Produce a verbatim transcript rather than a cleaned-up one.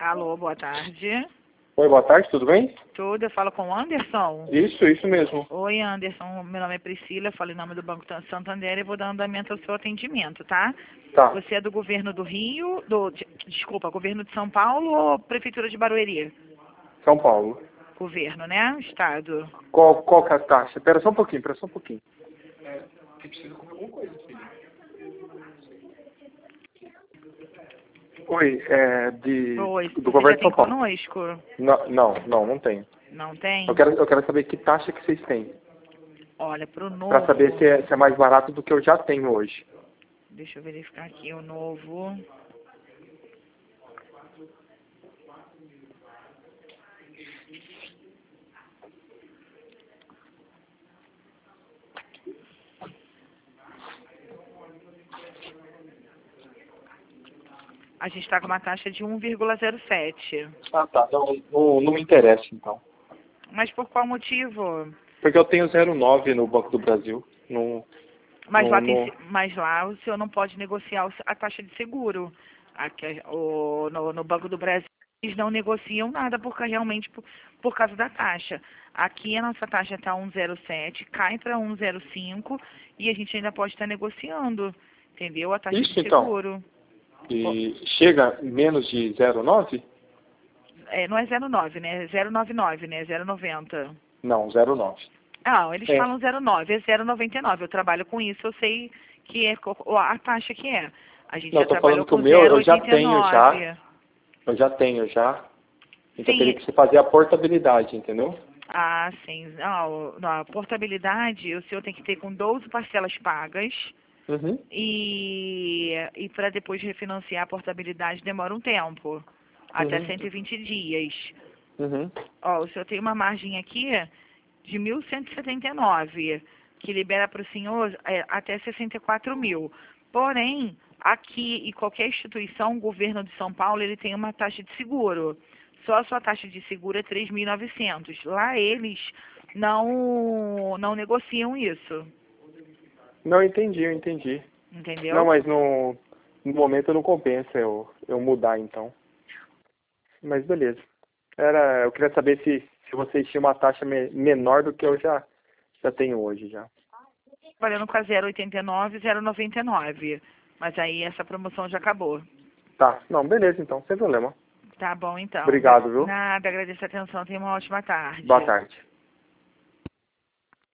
Alô, boa tarde. Oi, boa tarde, tudo bem? Tudo, eu falo com o Anderson? Isso, isso mesmo. Oi, Anderson, meu nome é Priscila, eu falo em nome do Banco Santander e vou dar andamento ao seu atendimento, tá? Tá. Você é do governo do Rio, do, de- desculpa, governo de São Paulo ou prefeitura de Barueri? São Paulo. Governo, né? Estado. Qual, qual que é a taxa? Pera só um pouquinho, pera só um pouquinho. É, você precisa comer alguma coisa, filho. Oi, é de, Oi, do você governo já de tem São Paulo. conosco? Não, não, não, não tenho. Não tem? Eu quero, eu quero saber que taxa que vocês têm. Olha, pro Pra novo, saber se é, se é mais barato do que eu já tenho hoje. deixa eu verificar aqui o novo. A gente está com uma taxa de um vírgula zero sete. Ah, tá. Não, não, não me interessa, então. Mas por qual motivo? Porque eu tenho zero vírgula nove no Banco do Brasil. Não, Mas não, lá, tem, não... se- mas lá o senhor não pode negociar o se- a taxa de seguro. Aqui, o, no, no Banco do Brasil, eles não negociam nada por, ca- realmente por, por causa da taxa. Aqui a nossa taxa está um vírgula zero sete, cai para um vírgula zero cinco e a gente ainda pode estar negociando, entendeu? A taxa Isso, de então. seguro. Ó, E chega menos de zero vírgula nove? é, não é zero vírgula nove, né? É zero vírgula noventa e nove, né? zero vírgula noventa. Não, zero vírgula nove. Não, eles É. falam zero vírgula nove, é zero vírgula noventa e nove. Eu trabalho com isso, eu sei que é co- a taxa que é. A gente Não, já eu tô trabalhou falando que o com meu zero eu já vírgula oitenta e tenho já. nove. Eu já tenho já. Então teria Sim. que se fazer a portabilidade, entendeu? Ah, sim. Não, não, a portabilidade o senhor tem que ter com doze parcelas pagas Uhum. e, e para depois refinanciar a portabilidade demora um tempo, até Uhum. cento e vinte dias. Uhum. Ó, o senhor tem uma margem aqui de mil cento e setenta e nove, que libera para o senhor é, até sessenta e quatro mil. Porém, aqui e qualquer instituição, o governo de São Paulo, ele tem uma taxa de seguro. Só a sua taxa de seguro é três mil e novecentos. Lá eles não, não negociam isso, Não, eu entendi, eu entendi. Não, entendeu? mas no, no momento não compensa eu, eu mudar então. Mas beleza. Era, eu queria saber se, se vocês tinham uma taxa me- menor do que eu já, já tenho hoje já. Trabalhando com a zero vírgula oitenta e nove, zero vírgula noventa e nove. Mas aí essa promoção já acabou. Tá, não, beleza então, sem problema. Tá bom, então. Obrigado, viu? Nada, agradeço a atenção. Tenha uma ótima tarde. Boa tarde.